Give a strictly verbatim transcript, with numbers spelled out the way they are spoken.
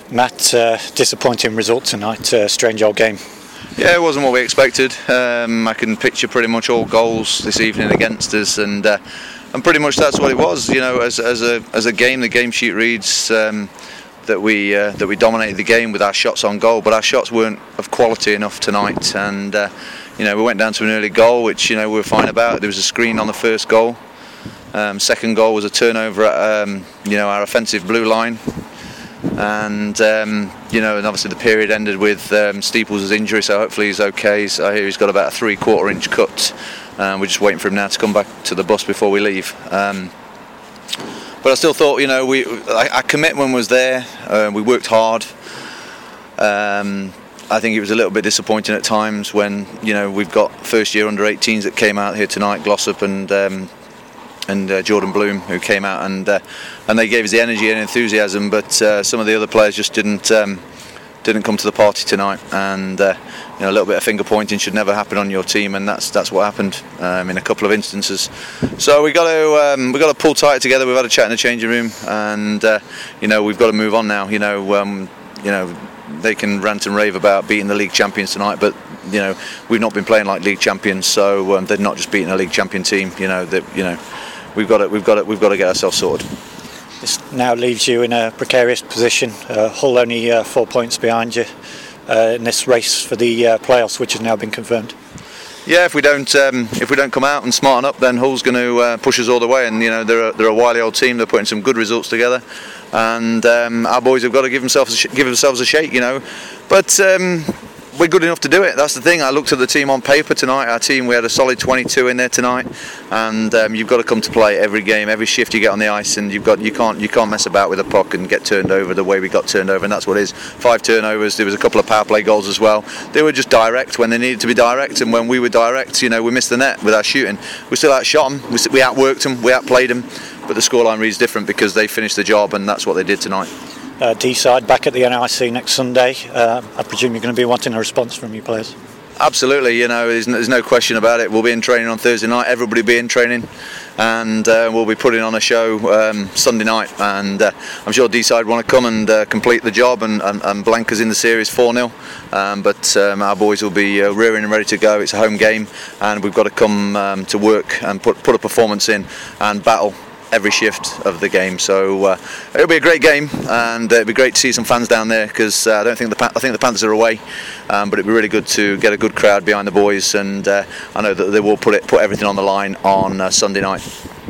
Matt, uh, disappointing result tonight, uh, strange old game. Yeah, it wasn't what we expected. Um, I can picture pretty much all goals this evening against us, and uh, and pretty much that's what it was. You know, as as a as a game, the game sheet reads um, that we uh, that we dominated the game with our shots on goal, but our shots weren't of quality enough tonight. And uh, you know, we went down to an early goal, which you know we were fine about. There was a screen on the first goal. Um, second goal was a turnover at um, you know our offensive blue line. And um, you know, and obviously the period ended with um, Steeples' injury, so hopefully he's okay. So I hear he's got about a three-quarter inch cut. Um, we're just waiting for him now to come back to the bus before we leave. Um, but I still thought, you know, we our commitment was there. Uh, we worked hard. Um, I think it was a little bit disappointing at times when you know we've got first-year under eighteens that came out here tonight, Glossop and. Um, and uh, Jordan Bloom, who came out and uh, and they gave us the energy and enthusiasm, but uh, some of the other players just didn't um, didn't come to the party tonight, and uh, you know, a little bit of finger pointing should never happen on your team, and that's that's what happened um, in a couple of instances. So we got to um, we got to pull tight together. We've had a chat in the changing room, and uh, you know we've got to move on now. You know um, you know they can rant and rave about beating the league champions tonight, but you know we've not been playing like league champions, so um, they're not just beating a league champion team. You know that you know. We've got to, we've got to, we've got to get ourselves sorted. This now leaves you in a precarious position. Uh, Hull only uh, four points behind you uh, in this race for the uh, playoffs, which has now been confirmed. Yeah, if we don't, um, if we don't come out and smarten up, then Hull's going to uh, push us all the way. And you know, they're a, they're a wily old team. They're putting some good results together, and um, our boys have got to give themselves a sh- give themselves a shake. You know, but. Um, We're good enough to do it. That's the thing. I looked at the team on paper tonight. Our team, we had a solid twenty-two in there tonight, and um, you've got to come to play every game, every shift you get on the ice, and you've got you can't you can't mess about with a puck and get turned over the way we got turned over, and that's what it is. Five turnovers. There was a couple of power play goals as well. They were just direct when they needed to be direct, and when we were direct, you know, we missed the net with our shooting. We still outshot them. We, we outworked them. We outplayed them, but the scoreline reads different because they finished the job, and that's what they did tonight. Uh, D-side back at the N I C next Sunday. Uh, I presume you're going to be wanting a response from your players. Absolutely, you know, there's no, there's no question about it. We'll be in training on Thursday night. Everybody will be in training, and uh, we'll be putting on a show um, Sunday night. And uh, I'm sure D-side want to come and uh, complete the job and, and, and blank us in the series four nil. Um, but um, our boys will be uh, rearing and ready to go. It's a home game, and we've got to come um, to work and put put a performance in and battle every shift of the game. So uh, it'll be a great game, and uh, it'll be great to see some fans down there because uh, I don't think the I think the Panthers are away, um, but it'll be really good to get a good crowd behind the boys, and uh, I know that they will put it put everything on the line on uh, Sunday night.